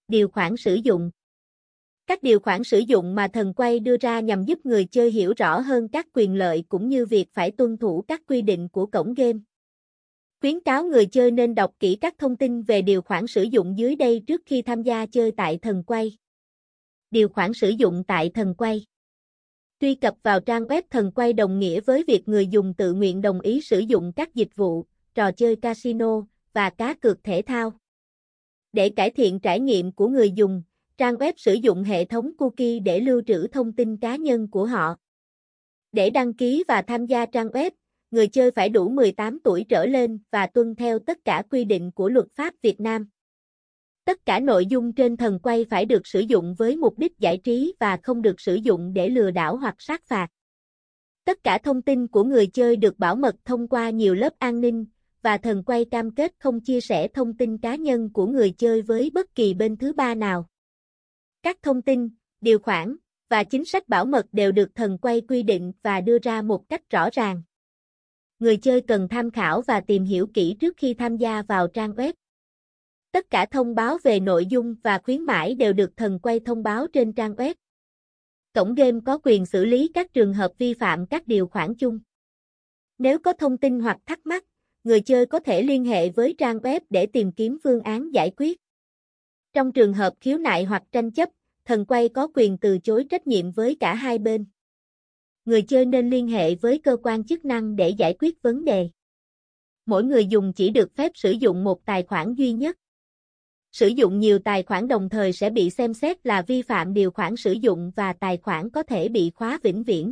Điều khoản sử dụng. Các điều khoản sử dụng mà thần quay đưa ra nhằm giúp người chơi hiểu rõ hơn các quyền lợi cũng như việc phải tuân thủ các quy định của cổng game. Khuyến cáo người chơi nên đọc kỹ các thông tin về điều khoản sử dụng dưới đây trước khi tham gia chơi tại thần quay. Điều khoản sử dụng tại thần quay. Truy cập vào trang web thần quay đồng nghĩa với việc người dùng tự nguyện đồng ý sử dụng các dịch vụ, trò chơi casino và cá cược thể thao. Để cải thiện trải nghiệm của người dùng, trang web sử dụng hệ thống cookie để lưu trữ thông tin cá nhân của họ. Để đăng ký và tham gia trang web, người chơi phải đủ 18 tuổi trở lên và tuân theo tất cả quy định của luật pháp Việt Nam. Tất cả nội dung trên thần quay phải được sử dụng với mục đích giải trí và không được sử dụng để lừa đảo hoặc sát phạt. Tất cả thông tin của người chơi được bảo mật thông qua nhiều lớp an ninh, và thần quay cam kết không chia sẻ thông tin cá nhân của người chơi với bất kỳ bên thứ ba nào. Các thông tin, điều khoản và chính sách bảo mật đều được thần quay quy định và đưa ra một cách rõ ràng. Người chơi cần tham khảo và tìm hiểu kỹ trước khi tham gia vào trang web. Tất cả thông báo về nội dung và khuyến mãi đều được thần quay thông báo trên trang web. Cổng game có quyền xử lý các trường hợp vi phạm các điều khoản chung. Nếu có thông tin hoặc thắc mắc, người chơi có thể liên hệ với trang web để tìm kiếm phương án giải quyết. Trong trường hợp khiếu nại hoặc tranh chấp, thần quay có quyền từ chối trách nhiệm với cả hai bên. Người chơi nên liên hệ với cơ quan chức năng để giải quyết vấn đề. Mỗi người dùng chỉ được phép sử dụng một tài khoản duy nhất. Sử dụng nhiều tài khoản đồng thời sẽ bị xem xét là vi phạm điều khoản sử dụng và tài khoản có thể bị khóa vĩnh viễn.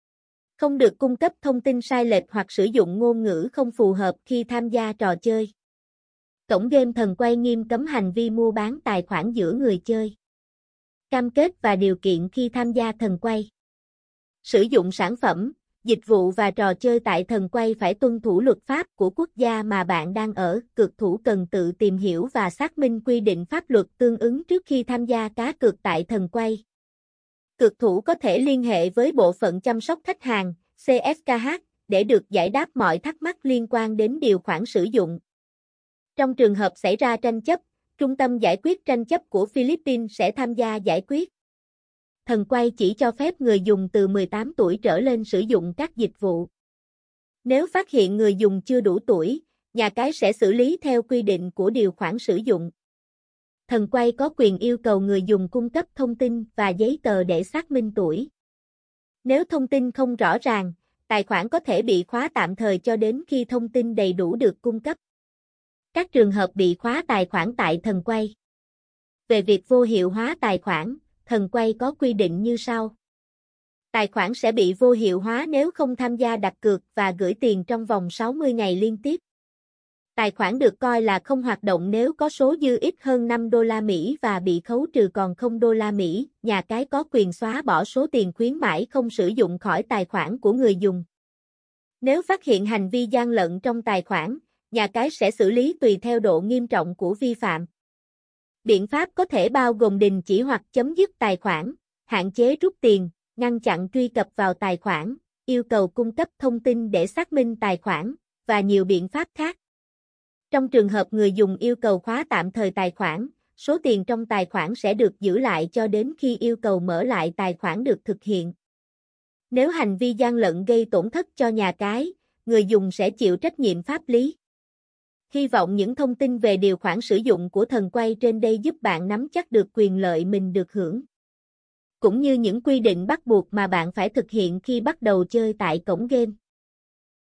Không được cung cấp thông tin sai lệch hoặc sử dụng ngôn ngữ không phù hợp khi tham gia trò chơi. Cổng game thần quay nghiêm cấm hành vi mua bán tài khoản giữa người chơi. Cam kết và điều kiện khi tham gia thần quay. Sử dụng sản phẩm, dịch vụ và trò chơi tại thần quay phải tuân thủ luật pháp của quốc gia mà bạn đang ở. Cược thủ cần tự tìm hiểu và xác minh quy định pháp luật tương ứng trước khi tham gia cá cược tại thần quay. Cược thủ có thể liên hệ với bộ phận chăm sóc khách hàng, CSKH, để được giải đáp mọi thắc mắc liên quan đến điều khoản sử dụng. Trong trường hợp xảy ra tranh chấp, Trung tâm giải quyết tranh chấp của Philippines sẽ tham gia giải quyết. Thần quay chỉ cho phép người dùng từ 18 tuổi trở lên sử dụng các dịch vụ. Nếu phát hiện người dùng chưa đủ tuổi, nhà cái sẽ xử lý theo quy định của điều khoản sử dụng. Thần quay có quyền yêu cầu người dùng cung cấp thông tin và giấy tờ để xác minh tuổi. Nếu thông tin không rõ ràng, tài khoản có thể bị khóa tạm thời cho đến khi thông tin đầy đủ được cung cấp. Các trường hợp bị khóa tài khoản tại thần quay. Về việc vô hiệu hóa tài khoản, thần quay có quy định như sau. Tài khoản sẽ bị vô hiệu hóa nếu không tham gia đặt cược và gửi tiền trong vòng 60 ngày liên tiếp. Tài khoản được coi là không hoạt động nếu có số dư ít hơn 5 đô la Mỹ và bị khấu trừ còn 0 đô la Mỹ. Nhà cái có quyền xóa bỏ số tiền khuyến mãi không sử dụng khỏi tài khoản của người dùng. Nếu phát hiện hành vi gian lận trong tài khoản, nhà cái sẽ xử lý tùy theo độ nghiêm trọng của vi phạm. Biện pháp có thể bao gồm đình chỉ hoặc chấm dứt tài khoản, hạn chế rút tiền, ngăn chặn truy cập vào tài khoản, yêu cầu cung cấp thông tin để xác minh tài khoản, và nhiều biện pháp khác. Trong trường hợp người dùng yêu cầu khóa tạm thời tài khoản, số tiền trong tài khoản sẽ được giữ lại cho đến khi yêu cầu mở lại tài khoản được thực hiện. Nếu hành vi gian lận gây tổn thất cho nhà cái, người dùng sẽ chịu trách nhiệm pháp lý. Hy vọng những thông tin về điều khoản sử dụng của thần quay trên đây giúp bạn nắm chắc được quyền lợi mình được hưởng, cũng như những quy định bắt buộc mà bạn phải thực hiện khi bắt đầu chơi tại cổng game.